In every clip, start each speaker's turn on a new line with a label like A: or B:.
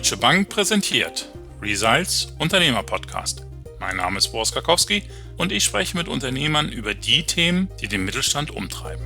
A: Deutsche Bank präsentiert Results Unternehmer-Podcast. Mein Name ist Boris Karkowski und ich spreche mit Unternehmern über die Themen, die den Mittelstand umtreiben.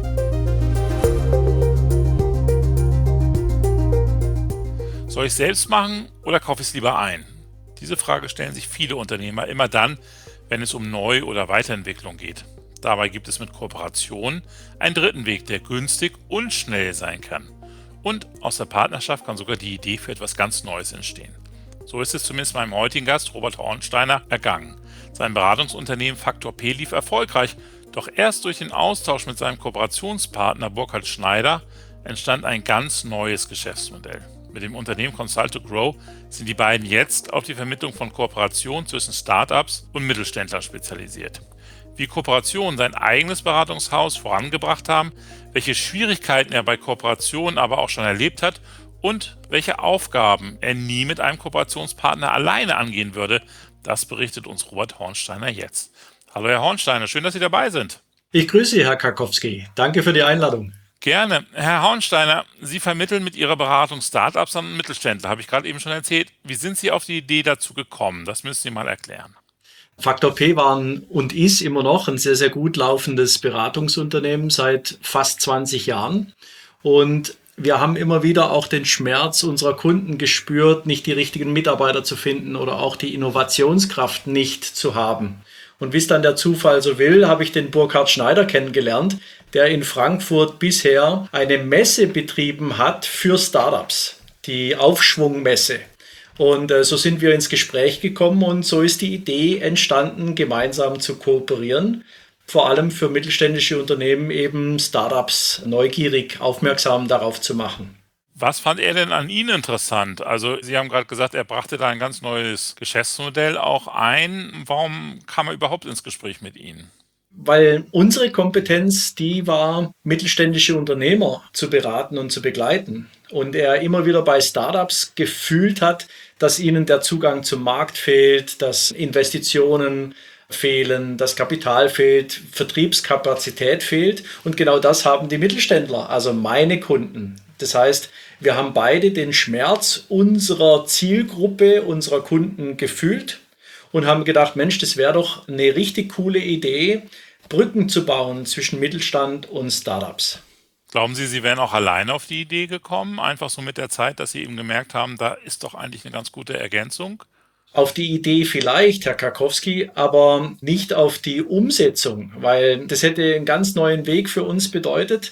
A: Soll ich es selbst machen oder kaufe ich es lieber ein? Diese Frage stellen sich viele Unternehmer immer dann, wenn es um Neu- oder Weiterentwicklung geht. Dabei gibt es mit Kooperationen einen dritten Weg, der günstig und schnell sein kann. Und aus der Partnerschaft kann sogar die Idee für etwas ganz Neues entstehen. So ist es zumindest meinem heutigen Gast Robert Hornsteiner ergangen. Sein Beratungsunternehmen Faktor P lief erfolgreich, doch erst durch den Austausch mit seinem Kooperationspartner Burkhard Schneider entstand ein ganz neues Geschäftsmodell. Mit dem Unternehmen Consult2Grow sind die beiden jetzt auf die Vermittlung von Kooperationen zwischen Startups und Mittelständlern spezialisiert. Wie Kooperationen sein eigenes Beratungshaus vorangebracht haben, welche Schwierigkeiten er bei Kooperationen aber auch schon erlebt hat und welche Aufgaben er nie mit einem Kooperationspartner alleine angehen würde, das berichtet uns Robert Hornsteiner jetzt. Hallo Herr Hornsteiner, schön, dass Sie dabei sind.
B: Ich grüße Sie, Herr Karkowski. Danke für die Einladung.
A: Gerne. Herr Hornsteiner, Sie vermitteln mit Ihrer Beratung Startups an Mittelständler, habe ich gerade eben schon erzählt. Wie sind Sie auf die Idee dazu gekommen? Das müssen Sie mal erklären.
B: Faktor P war und ist immer noch ein sehr, sehr gut laufendes Beratungsunternehmen seit fast 20 Jahren. Und wir haben immer wieder auch den Schmerz unserer Kunden gespürt, nicht die richtigen Mitarbeiter zu finden oder auch die Innovationskraft nicht zu haben. Und wie es dann der Zufall so will, habe ich den Burkhard Schneider kennengelernt, der in Frankfurt bisher eine Messe betrieben hat für Startups, die Aufschwungmesse. Und so sind wir ins Gespräch gekommen und so ist die Idee entstanden, gemeinsam zu kooperieren. Vor allem für mittelständische Unternehmen eben Startups neugierig aufmerksam darauf zu machen.
A: Was fand er denn an Ihnen interessant? Also Sie haben gerade gesagt, er brachte da ein ganz neues Geschäftsmodell auch ein. Warum kam er überhaupt ins Gespräch mit Ihnen?
B: Weil unsere Kompetenz, die war, mittelständische Unternehmer zu beraten und zu begleiten. Und er immer wieder bei Startups gefühlt hat, dass ihnen der Zugang zum Markt fehlt, dass Investitionen fehlen, dass Kapital fehlt, Vertriebskapazität fehlt. Und genau das haben die Mittelständler, also meine Kunden. Das heißt, wir haben beide den Schmerz unserer Zielgruppe, unserer Kunden gefühlt und haben gedacht, Mensch, das wäre doch eine richtig coole Idee, Brücken zu bauen zwischen Mittelstand und Startups.
A: Glauben Sie, Sie wären auch alleine auf die Idee gekommen, einfach so mit der Zeit, dass Sie eben gemerkt haben, da ist doch eigentlich eine ganz gute Ergänzung?
B: Auf die Idee vielleicht, Herr Karkowski, aber nicht auf die Umsetzung, weil das hätte einen ganz neuen Weg für uns bedeutet.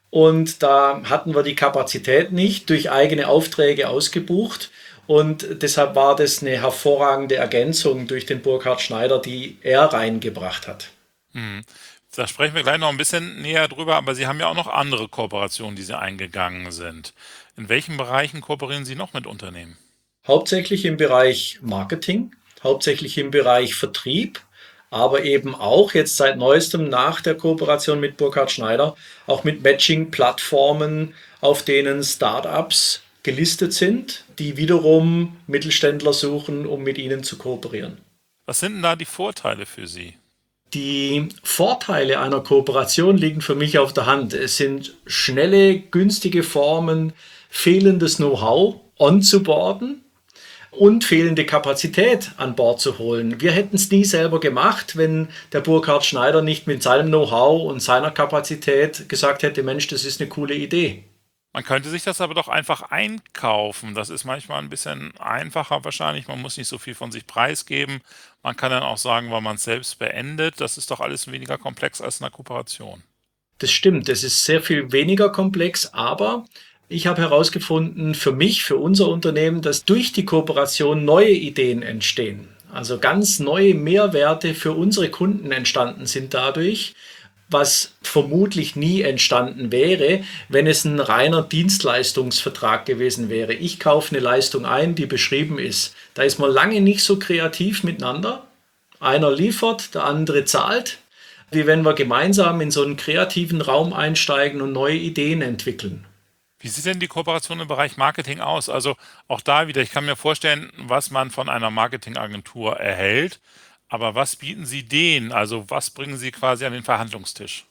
B: Und da hatten wir die Kapazität nicht, durch eigene Aufträge ausgebucht. Und deshalb war das eine hervorragende Ergänzung durch den Burkhard Schneider, die er reingebracht hat.
A: Da sprechen wir gleich noch ein bisschen näher drüber, aber Sie haben ja auch noch andere Kooperationen, die Sie eingegangen sind. In welchen Bereichen kooperieren Sie noch mit Unternehmen?
B: Hauptsächlich im Bereich Marketing, hauptsächlich im Bereich Vertrieb, aber eben auch jetzt seit neuestem nach der Kooperation mit Burkhard Schneider auch mit Matching-Plattformen, auf denen Startups gelistet sind, die wiederum Mittelständler suchen, um mit ihnen zu kooperieren.
A: Was sind denn da die Vorteile für Sie?
B: Die Vorteile einer Kooperation liegen für mich auf der Hand. Es sind schnelle, günstige Formen, fehlendes Know-how onzuboarden und fehlende Kapazität an Bord zu holen. Wir hätten es nie selber gemacht, wenn der Burkhard Schneider nicht mit seinem Know-how und seiner Kapazität gesagt hätte, Mensch, das ist eine coole Idee.
A: Man könnte sich das aber doch einfach einkaufen. Das ist manchmal ein bisschen einfacher wahrscheinlich. Man muss nicht so viel von sich preisgeben. Man kann dann auch sagen, wann man es selbst beendet. Das ist doch alles weniger komplex als eine Kooperation.
B: Das stimmt, es ist sehr viel weniger komplex, aber ich habe herausgefunden, für mich, für unser Unternehmen, dass durch die Kooperation neue Ideen entstehen. Also ganz neue Mehrwerte für unsere Kunden entstanden sind dadurch, was vermutlich nie entstanden wäre, wenn es ein reiner Dienstleistungsvertrag gewesen wäre. Ich kaufe eine Leistung ein, die beschrieben ist. Da ist man lange nicht so kreativ miteinander. Einer liefert, der andere zahlt, wie wenn wir gemeinsam in so einen kreativen Raum einsteigen und neue Ideen entwickeln.
A: Wie sieht denn die Kooperation im Bereich Marketing aus? Also auch da wieder, ich kann mir vorstellen, was man von einer Marketingagentur erhält. Aber was bieten Sie denen? Also was bringen Sie quasi an den Verhandlungstisch?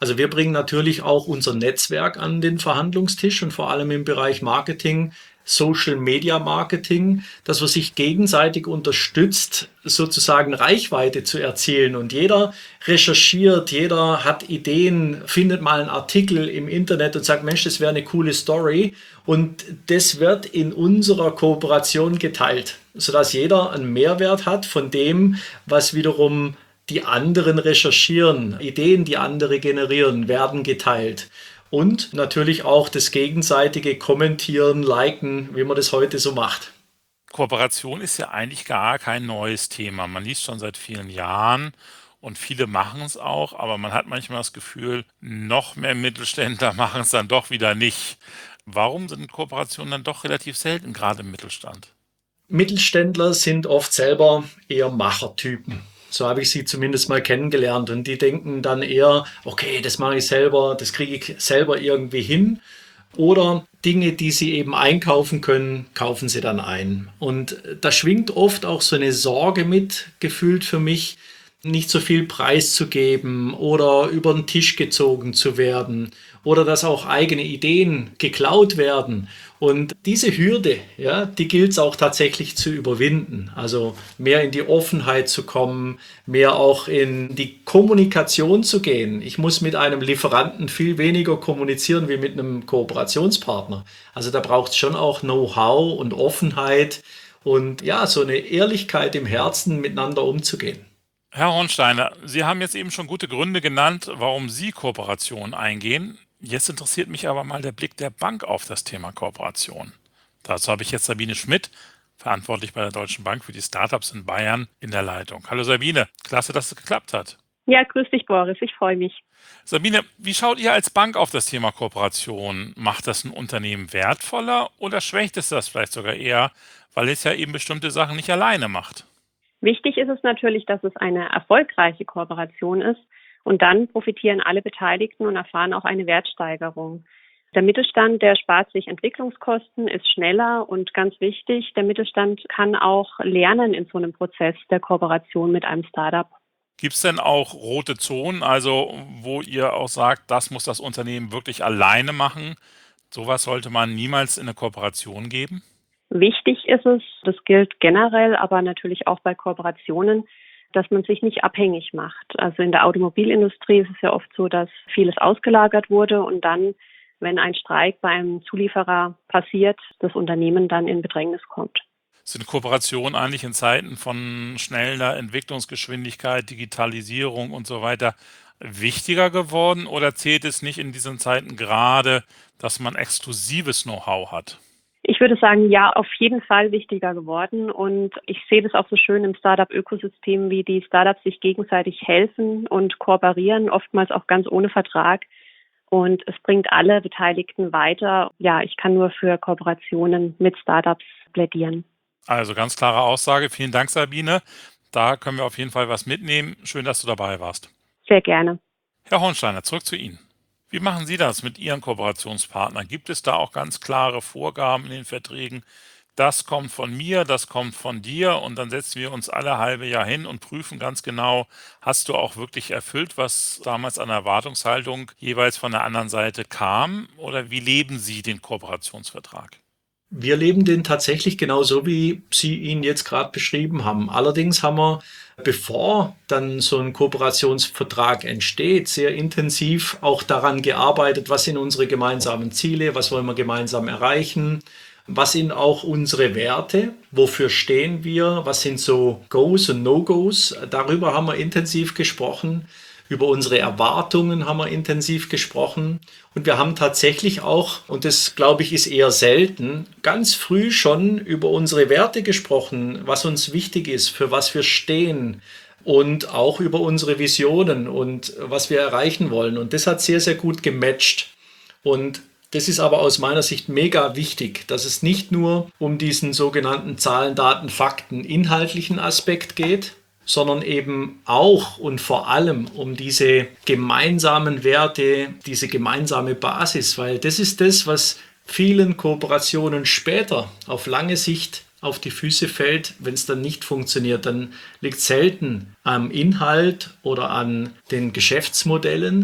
B: Also wir bringen natürlich auch unser Netzwerk an den Verhandlungstisch und vor allem im Bereich Marketing, Social Media Marketing, dass man sich gegenseitig unterstützt, sozusagen Reichweite zu erzielen. Und jeder recherchiert, jeder hat Ideen, findet mal einen Artikel im Internet und sagt, Mensch, das wäre eine coole Story. Und das wird in unserer Kooperation geteilt, sodass jeder einen Mehrwert hat von dem, was wiederum die anderen recherchieren, Ideen, die andere generieren, werden geteilt. Und natürlich auch das gegenseitige Kommentieren, Liken, wie man das heute so macht.
A: Kooperation ist ja eigentlich gar kein neues Thema. Man liest schon seit vielen Jahren und viele machen es auch, aber man hat manchmal das Gefühl, noch mehr Mittelständler machen es dann doch wieder nicht. Warum sind Kooperationen dann doch relativ selten, gerade im Mittelstand?
B: Mittelständler sind oft selber eher Machertypen. So habe ich sie zumindest mal kennengelernt. Und die denken dann eher, okay, das mache ich selber, das kriege ich selber irgendwie hin. Oder Dinge, die sie eben einkaufen können, kaufen sie dann ein. Und da schwingt oft auch so eine Sorge mit, gefühlt für mich, nicht so viel preiszugeben oder über den Tisch gezogen zu werden oder dass auch eigene Ideen geklaut werden. Und diese Hürde, ja, die gilt es auch tatsächlich zu überwinden. Also mehr in die Offenheit zu kommen, mehr auch in die Kommunikation zu gehen. Ich muss mit einem Lieferanten viel weniger kommunizieren wie mit einem Kooperationspartner. Also da braucht es schon auch Know-how und Offenheit und ja, so eine Ehrlichkeit im Herzen miteinander umzugehen.
A: Herr Hornsteiner, Sie haben jetzt eben schon gute Gründe genannt, warum Sie Kooperationen eingehen. Jetzt interessiert mich aber mal der Blick der Bank auf das Thema Kooperation. Dazu habe ich jetzt Sabine Schmidt, verantwortlich bei der Deutschen Bank für die Startups in Bayern, in der Leitung. Hallo Sabine, klasse, dass es geklappt hat.
C: Ja, grüß dich, Boris. Ich freue mich.
A: Sabine, wie schaut ihr als Bank auf das Thema Kooperation? Macht das ein Unternehmen wertvoller oder schwächt es das vielleicht sogar eher, weil es ja eben bestimmte Sachen nicht alleine macht?
C: Wichtig ist es natürlich, dass es eine erfolgreiche Kooperation ist und dann profitieren alle Beteiligten und erfahren auch eine Wertsteigerung. Der Mittelstand, der spart sich Entwicklungskosten, ist schneller und ganz wichtig, der Mittelstand kann auch lernen in so einem Prozess der Kooperation mit einem Startup.
A: Gibt es denn auch rote Zonen, also wo ihr auch sagt, das muss das Unternehmen wirklich alleine machen? Sowas sollte man niemals in eine Kooperation geben?
C: Wichtig ist es, das gilt generell, aber natürlich auch bei Kooperationen, dass man sich nicht abhängig macht. Also in der Automobilindustrie ist es ja oft so, dass vieles ausgelagert wurde und dann, wenn ein Streik bei einem Zulieferer passiert, das Unternehmen dann in Bedrängnis kommt.
A: Sind Kooperationen eigentlich in Zeiten von schneller Entwicklungsgeschwindigkeit, Digitalisierung und so weiter wichtiger geworden oder zählt es nicht in diesen Zeiten gerade, dass man exklusives Know-how hat?
C: Ich würde sagen, ja, auf jeden Fall wichtiger geworden. Und ich sehe das auch so schön im Startup-Ökosystem, wie die Startups sich gegenseitig helfen und kooperieren, oftmals auch ganz ohne Vertrag. Und es bringt alle Beteiligten weiter. Ja, ich kann nur für Kooperationen mit Startups plädieren.
A: Also ganz klare Aussage. Vielen Dank, Sabine. Da können wir auf jeden Fall was mitnehmen. Schön, dass du dabei warst.
C: Sehr gerne.
A: Herr Hornsteiner, zurück zu Ihnen. Wie machen Sie das mit Ihren Kooperationspartnern? Gibt es da auch ganz klare Vorgaben in den Verträgen? Das kommt von mir, das kommt von dir und dann setzen wir uns alle halbe Jahr hin und prüfen ganz genau, hast du auch wirklich erfüllt, was damals an Erwartungshaltung jeweils von der anderen Seite kam? Oder wie leben Sie den Kooperationsvertrag?
B: Wir leben den tatsächlich genauso, wie Sie ihn jetzt gerade beschrieben haben. Allerdings haben wir, bevor dann so ein Kooperationsvertrag entsteht, sehr intensiv auch daran gearbeitet, was sind unsere gemeinsamen Ziele, was wollen wir gemeinsam erreichen, was sind auch unsere Werte, wofür stehen wir, was sind so Goes und No-Gos. Darüber haben wir intensiv gesprochen. Über unsere Erwartungen haben wir intensiv gesprochen und wir haben tatsächlich auch, und das glaube ich ist eher selten, ganz früh schon über unsere Werte gesprochen, was uns wichtig ist, für was wir stehen und auch über unsere Visionen und was wir erreichen wollen. Und das hat sehr, sehr gut gematcht. Und das ist aber aus meiner Sicht mega wichtig, dass es nicht nur um diesen sogenannten Zahlen, Daten, Fakten, inhaltlichen Aspekt geht, sondern eben auch und vor allem um diese gemeinsamen Werte, diese gemeinsame Basis, weil das ist das, was vielen Kooperationen später auf lange Sicht auf die Füße fällt, wenn es dann nicht funktioniert. Dann liegt es selten am Inhalt oder an den Geschäftsmodellen.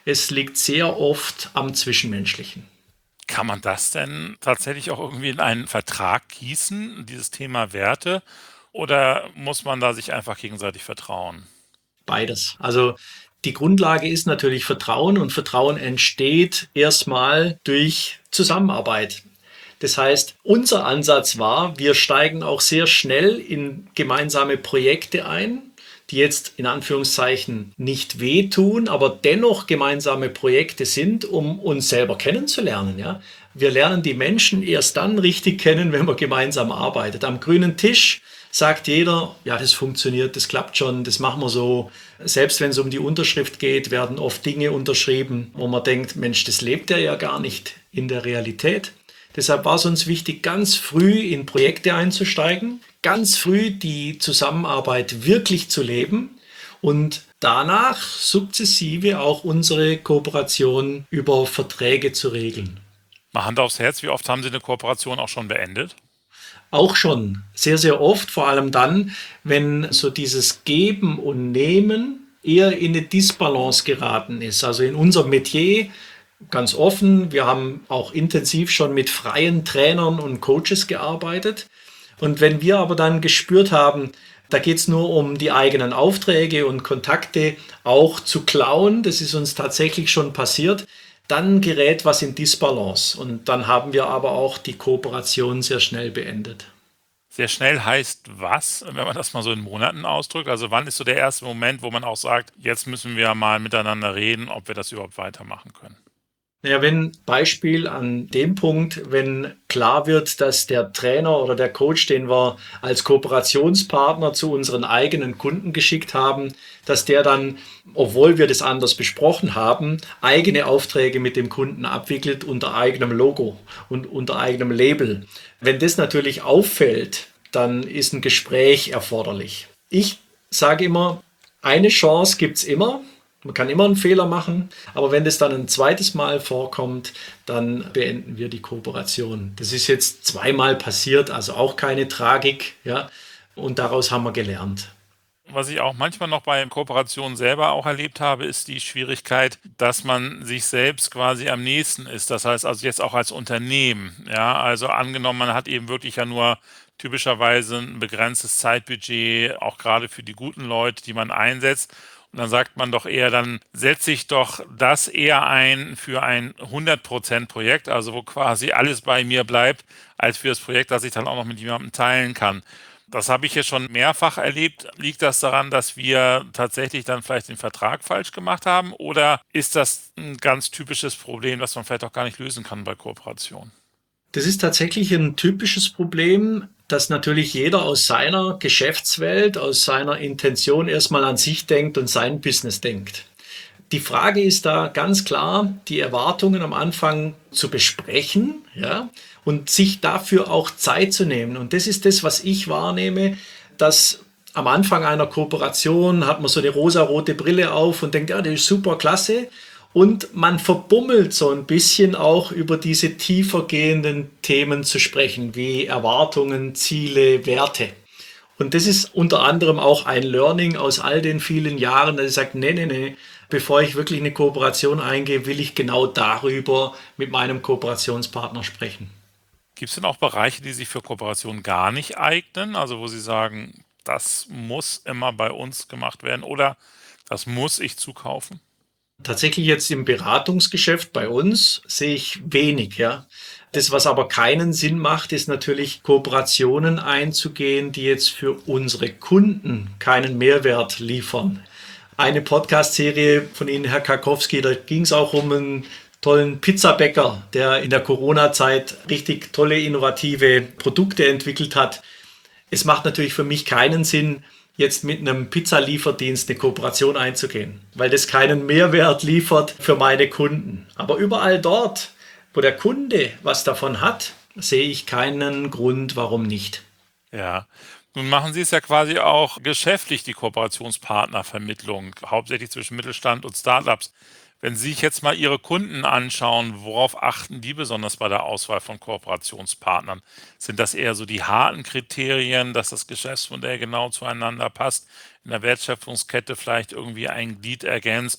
B: Es liegt sehr oft am Zwischenmenschlichen.
A: Kann man das denn tatsächlich auch irgendwie in einen Vertrag gießen, dieses Thema Werte, oder muss man da sich einfach gegenseitig vertrauen?
B: Beides. Also die Grundlage ist natürlich Vertrauen und Vertrauen entsteht erstmal durch Zusammenarbeit. Das heißt, unser Ansatz war, wir steigen auch sehr schnell in gemeinsame Projekte ein, die jetzt in Anführungszeichen nicht wehtun, aber dennoch gemeinsame Projekte sind, um uns selber kennenzulernen. Ja? Wir lernen die Menschen erst dann richtig kennen, wenn man gemeinsam arbeitet. Am grünen Tisch sagt jeder, ja, das funktioniert, das klappt schon, das machen wir so. Selbst wenn es um die Unterschrift geht, werden oft Dinge unterschrieben, wo man denkt, Mensch, das lebt er ja gar nicht in der Realität. Deshalb war es uns wichtig, ganz früh in Projekte einzusteigen, ganz früh die Zusammenarbeit wirklich zu leben und danach sukzessive auch unsere Kooperation über Verträge zu regeln.
A: Mal Hand aufs Herz, wie oft haben Sie eine Kooperation auch schon beendet?
B: Auch schon sehr, sehr oft, vor allem dann, wenn so dieses Geben und Nehmen eher in eine Disbalance geraten ist. Also in unserem Metier ganz offen, wir haben auch intensiv schon mit freien Trainern und Coaches gearbeitet. Und wenn wir aber dann gespürt haben, da geht es nur um die eigenen Aufträge und Kontakte auch zu klauen, das ist uns tatsächlich schon passiert, dann gerät was in Disbalance. Und dann haben wir aber auch die Kooperation sehr schnell beendet.
A: Sehr schnell heißt was, wenn man das mal so in Monaten ausdrückt? Also wann ist so der erste Moment, wo man auch sagt, jetzt müssen wir mal miteinander reden, ob wir das überhaupt weitermachen können?
B: Naja, wenn Beispiel an dem Punkt, wenn klar wird, dass der Trainer oder der Coach, den wir als Kooperationspartner zu unseren eigenen Kunden geschickt haben, dass der dann, obwohl wir das anders besprochen haben, eigene Aufträge mit dem Kunden abwickelt unter eigenem Logo und unter eigenem Label. Wenn das natürlich auffällt, dann ist ein Gespräch erforderlich. Ich sage immer, eine Chance gibt's immer. Man kann immer einen Fehler machen, aber wenn das dann ein zweites Mal vorkommt, dann beenden wir die Kooperation. Das ist jetzt zweimal passiert, also auch keine Tragik, ja. Und daraus haben wir gelernt.
A: Was ich auch manchmal noch bei Kooperationen selber auch erlebt habe, ist die Schwierigkeit, dass man sich selbst quasi am nächsten ist. Das heißt also jetzt auch als Unternehmen. Ja, also angenommen, man hat eben wirklich ja nur typischerweise ein begrenztes Zeitbudget, auch gerade für die guten Leute, die man einsetzt. Und dann sagt man doch eher, dann setze ich doch das eher ein für ein 100% Projekt, also wo quasi alles bei mir bleibt, als für das Projekt, das ich dann auch noch mit jemandem teilen kann. Das habe ich jetzt schon mehrfach erlebt. Liegt das daran, dass wir tatsächlich dann vielleicht den Vertrag falsch gemacht haben? Oder ist das ein ganz typisches Problem, das man vielleicht auch gar nicht lösen kann bei Kooperation?
B: Das ist tatsächlich ein typisches Problem, dass natürlich jeder aus seiner Geschäftswelt, aus seiner Intention erstmal an sich denkt und sein Business denkt. Die Frage ist da ganz klar, die Erwartungen am Anfang zu besprechen, ja, und sich dafür auch Zeit zu nehmen. Und das ist das, was ich wahrnehme, dass am Anfang einer Kooperation hat man so eine rosarote Brille auf und denkt, ja, das ist super klasse. Und man verbummelt so ein bisschen auch über diese tiefer gehenden Themen zu sprechen, wie Erwartungen, Ziele, Werte. Und das ist unter anderem auch ein Learning aus all den vielen Jahren, dass ich sage, nee, bevor ich wirklich eine Kooperation eingehe, will ich genau darüber mit meinem Kooperationspartner sprechen.
A: Gibt es denn auch Bereiche, die sich für Kooperation gar nicht eignen? Also wo Sie sagen, das muss immer bei uns gemacht werden oder das muss ich zukaufen?
B: Tatsächlich jetzt im Beratungsgeschäft bei uns sehe ich wenig, ja. Das, was aber keinen Sinn macht, ist natürlich Kooperationen einzugehen, die jetzt für unsere Kunden keinen Mehrwert liefern. Eine Podcast-Serie von Ihnen, Herr Karkowski, da ging es auch um einen tollen Pizzabäcker, der in der Corona-Zeit richtig tolle, innovative Produkte entwickelt hat. Es macht natürlich für mich keinen Sinn, jetzt mit einem Pizzalieferdienst eine Kooperation einzugehen, weil das keinen Mehrwert liefert für meine Kunden. Aber überall dort, wo der Kunde was davon hat, sehe ich keinen Grund, warum nicht.
A: Ja. Nun machen Sie es ja quasi auch geschäftlich, die Kooperationspartnervermittlung, hauptsächlich zwischen Mittelstand und Startups. Wenn Sie sich jetzt mal Ihre Kunden anschauen, worauf achten die besonders bei der Auswahl von Kooperationspartnern? Sind das eher so die harten Kriterien, dass das Geschäftsmodell genau zueinander passt, in der Wertschöpfungskette vielleicht irgendwie ein Glied ergänzt?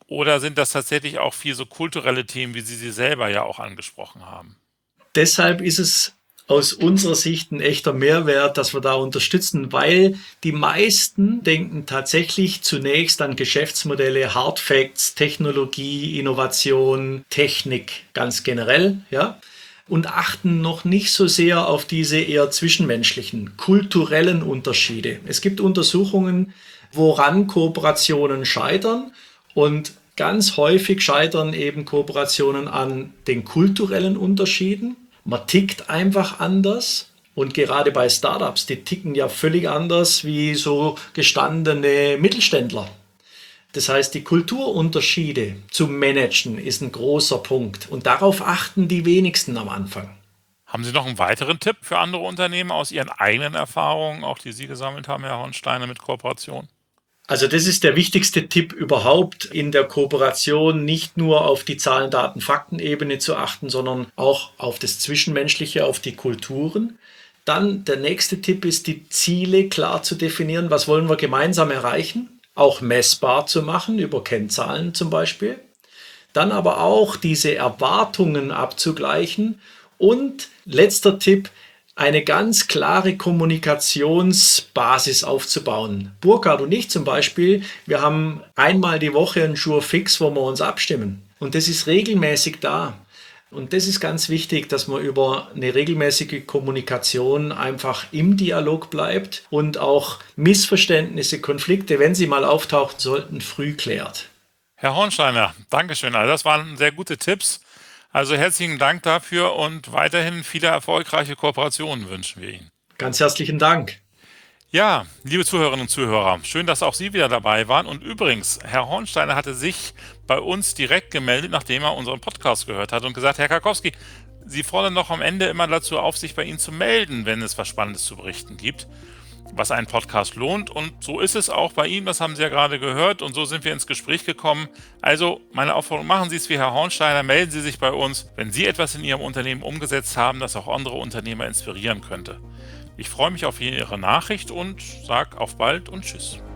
A: Oder sind das tatsächlich auch viel so kulturelle Themen, wie Sie selber ja auch angesprochen haben?
B: Deshalb ist es aus unserer Sicht ein echter Mehrwert, dass wir da unterstützen, weil die meisten denken tatsächlich zunächst an Geschäftsmodelle, Hard Facts, Technologie, Innovation, Technik ganz generell, ja, und achten noch nicht so sehr auf diese eher zwischenmenschlichen, kulturellen Unterschiede. Es gibt Untersuchungen, woran Kooperationen scheitern, und ganz häufig scheitern eben Kooperationen an den kulturellen Unterschieden. Man tickt einfach anders, und gerade bei Startups, die ticken ja völlig anders wie so gestandene Mittelständler. Das heißt, die Kulturunterschiede zu managen ist ein großer Punkt, und darauf achten die wenigsten am Anfang.
A: Haben Sie noch einen weiteren Tipp für andere Unternehmen aus Ihren eigenen Erfahrungen, auch die Sie gesammelt haben, Herr Hornsteiner, mit Kooperation?
B: Also das ist der wichtigste Tipp überhaupt in der Kooperation, nicht nur auf die Zahlen, Daten, Fakten-Ebene zu achten, sondern auch auf das Zwischenmenschliche, auf die Kulturen. Dann der nächste Tipp ist, die Ziele klar zu definieren. Was wollen wir gemeinsam erreichen? Auch messbar zu machen, über Kennzahlen zum Beispiel. Dann aber auch diese Erwartungen abzugleichen. Und letzter Tipp, eine ganz klare Kommunikationsbasis aufzubauen. Burkhard und ich zum Beispiel, wir haben einmal die Woche einen Jour fix, wo wir uns abstimmen. Und das ist regelmäßig da. Und das ist ganz wichtig, dass man über eine regelmäßige Kommunikation einfach im Dialog bleibt und auch Missverständnisse, Konflikte, wenn sie mal auftauchen sollten, früh klärt.
A: Herr Hornsteiner, Dankeschön. Also das waren sehr gute Tipps. Also herzlichen Dank dafür und weiterhin viele erfolgreiche Kooperationen wünschen wir Ihnen.
B: Ganz herzlichen Dank.
A: Ja, liebe Zuhörerinnen und Zuhörer, schön, dass auch Sie wieder dabei waren. Und übrigens, Herr Hornsteiner hatte sich bei uns direkt gemeldet, nachdem er unseren Podcast gehört hat und gesagt, Herr Karkowski, Sie fordern doch am Ende immer dazu auf, sich bei Ihnen zu melden, wenn es was Spannendes zu berichten gibt, was einen Podcast lohnt. Und so ist es auch bei Ihnen, das haben Sie ja gerade gehört. Und so sind wir ins Gespräch gekommen. Also meine Aufforderung, machen Sie es wie Herr Hornsteiner, melden Sie sich bei uns, wenn Sie etwas in Ihrem Unternehmen umgesetzt haben, das auch andere Unternehmer inspirieren könnte. Ich freue mich auf Ihre Nachricht und sage auf bald und tschüss.